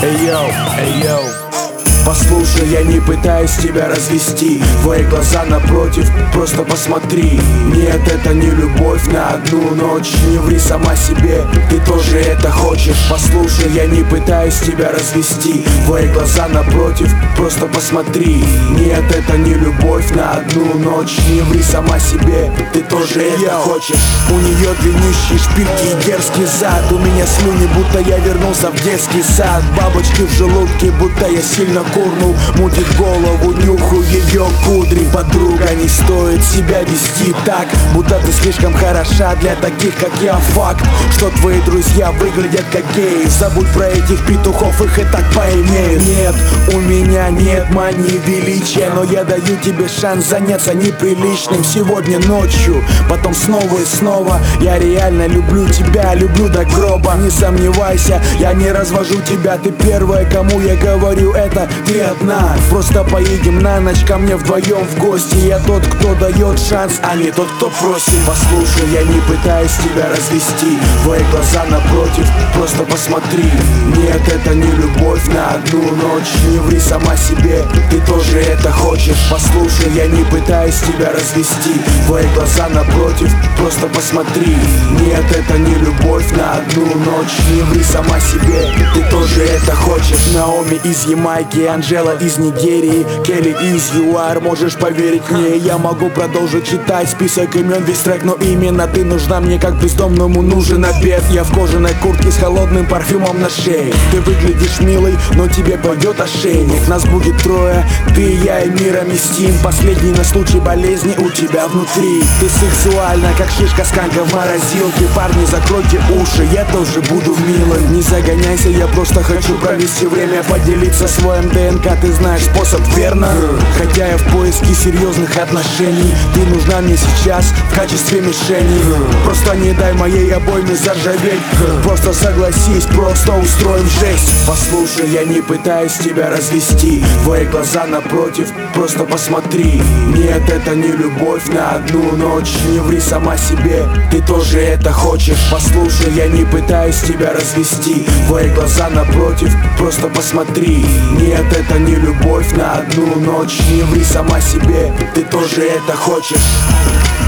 Эй, йоу. Послушай, я не пытаюсь тебя развести. Твои глаза напротив, просто посмотри. Нет, это не любовь на одну ночь. Не ври сама себе, ты тоже это хочешь. Послушай, я не пытаюсь тебя развести. Твои глаза напротив, просто посмотри. Нет, это не любовь на одну ночь. Не ври сама себе, ты тоже это хочешь. У нее длиннющие шпильки и дерзкий зад. У меня слюни, будто я вернулся в детский сад. Бабочки в желудке, будто я сильно курнул. Мутит голову, нюхаю ее кудри. Подруга, не стоит себя вести так, будто ты слишком хороша для таких, как я. Факт, что твои друзья выглядят как геи. Забудь про этих петухов, их и так поимеют. Нет, у меня нет мании величия, но я даю тебе шанс заняться неприличным сегодня ночью, потом снова и снова. Я реально люблю тебя, люблю до гроба. Не сомневайся, я не развожу тебя. Ты первая, кому я говорю это. Ты одна, просто поедем на ночь ко мне вдвоем в гости. Я тот, кто дает шанс, а не тот, кто просит. Послушай, я не пытаюсь тебя развести. Твои глаза напротив, просто посмотри. Нет, это не любовь на одну ночь. Не ври сама себе, ты тоже это хочешь. Послушай, я не пытаюсь тебя развести. Твои глаза напротив, просто посмотри. Нет, это не любовь на одну ночь. Не ври сама себе, ты тоже это хочешь. Наоми из Ямайки, Анжела из Нигерии, Келли из ЮАР. Можешь поверить мне, я могу продолжить читать список имен, весь трек. Но именно ты нужна мне, как бездомному нужен обед. Я в кожаной куртке с холодным парфюмом на шее. Ты выглядишь милой, но тебе пойдет ошейник. Нас будет трое, ты, я и мир Мистин. Последний на случай болезни у тебя внутри. Ты сексуальна, как шишка сканка в морозилке. Парни, закройте уши, я тоже буду милым. Не загоняйся, я просто хочу провести время, поделиться своим ДНК, ты знаешь способ, верно? Хотя я в поиске серьезных отношений, ты нужна мне сейчас в качестве мишени. Просто не дай моей обойме заржаветь. Просто согласись, просто устроим жесть. Послушай, я не пытаюсь тебя развести. Твои глаза напротив, просто посмотри. Нет, это не любовь на одну ночь. Не ври сама себе, ты тоже это хочешь. Послушай, я не пытаюсь тебя развести. Твои глаза напротив, просто посмотри. Нет, это не любовь на одну ночь. Не ври сама себе, ты тоже это хочешь.